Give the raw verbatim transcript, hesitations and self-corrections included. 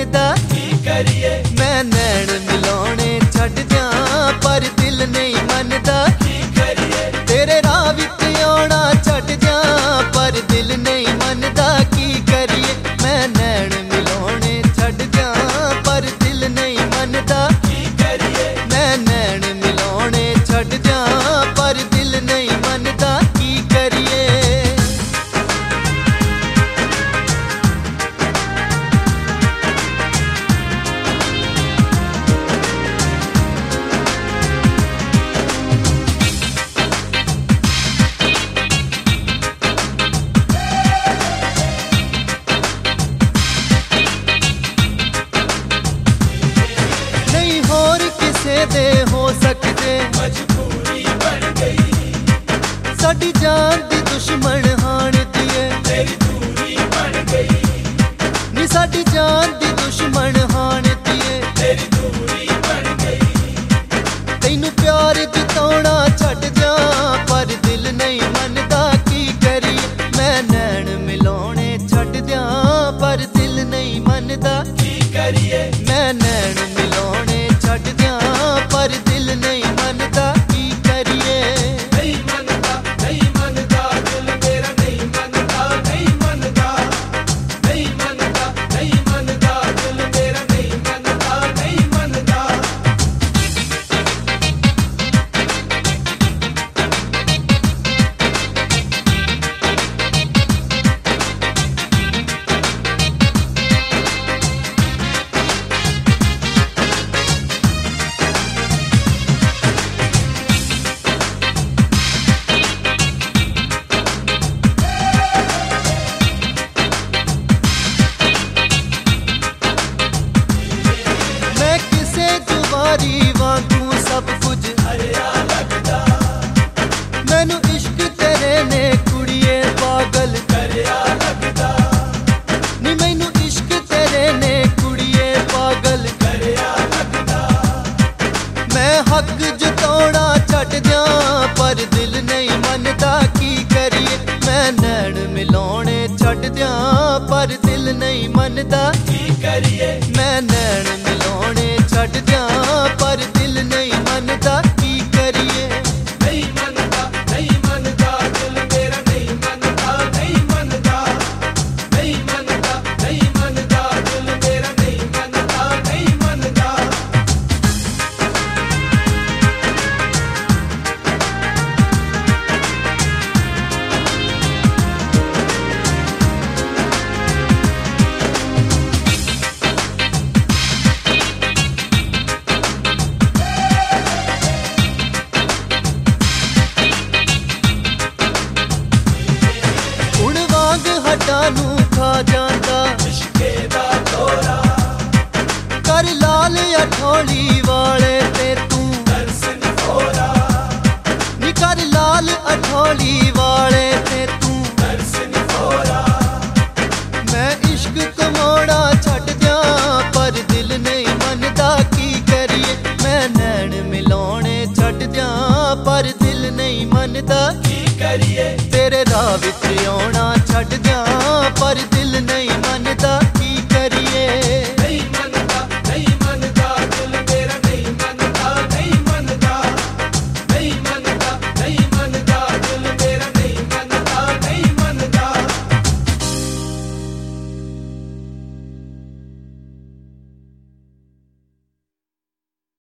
मनदा की करिए। मैं नैन मिलाने छड्ड दियां पर दिल नहीं मनदा की करिए। तेरे राह विच आउणा छड्ड दियां पर दिल नहीं मनदा की करिए। मैं नैन मिलाने छड्ड दियां पर दिल नहीं मनदा की करिए। मैं नैन मिलाने छड्ड दियां पर दिल नहीं मनदा की करिए। दे हो सकते मजबूरी बन गई। साडी जान दी दुश्मन हाण दिए तेरी दूरी बन गई। नी साडी जान दी दुश्मन हाण दिए तेरी दूरी बन गई। तैनू प्यार जताउणा छड्ड दियां पर दिल नहीं मनदा की करिए। मैं नैन मिलाने छड्ड दियां पर दिल नहीं मनदा की करिए। मैं नैन मिलाने छड्ड दियां पर दिल नहीं मनदा की करिए। नहीं मनदा नहीं मनदा दिल मेरा नहीं मनदा नहीं मनदा। नहीं मनदा नहीं मनदा दिल मेरा नहीं मनदा नहीं मनदा। वांगू सब कुछ हरिया लगदा। मैनू इश्क तेरे ने कुड़िए पागल करिया लगदा। नी मैनू इश्क तेरे ने कुड़िए पागल करिया लगदा। मैं हक जताउणा छड्ड दियां पर दिल नहीं मनदा की करिए। मैं नैन मिलाने छड्ड दियां पर दिल नहीं मनदा की करिए। मैं नैन मिलाने छड्ड दियां पर दिल नहीं मनदा की करिए। नहीं मनदा नहीं मनदा दिल मेरा नहीं मनदा नहीं मनदा। नहीं मनदा नहीं मनदा दिल मेरा नहीं मनदा नहीं मनदा। नू खा जांदा इश्के दा तोरा। कर लाल अठौली वाले ते तू दर्स निफोरा। नी कर लाल अठौली वाले ते तू दर्स निफोरा। मैं इश्क कमाउणा छड्ड दियां पर दिल नहीं मनदा की करिए। मैं नैन मिलाने छड्ड दियां पर दिल नहीं मनदा की करिए। तेरे राह विच आउणा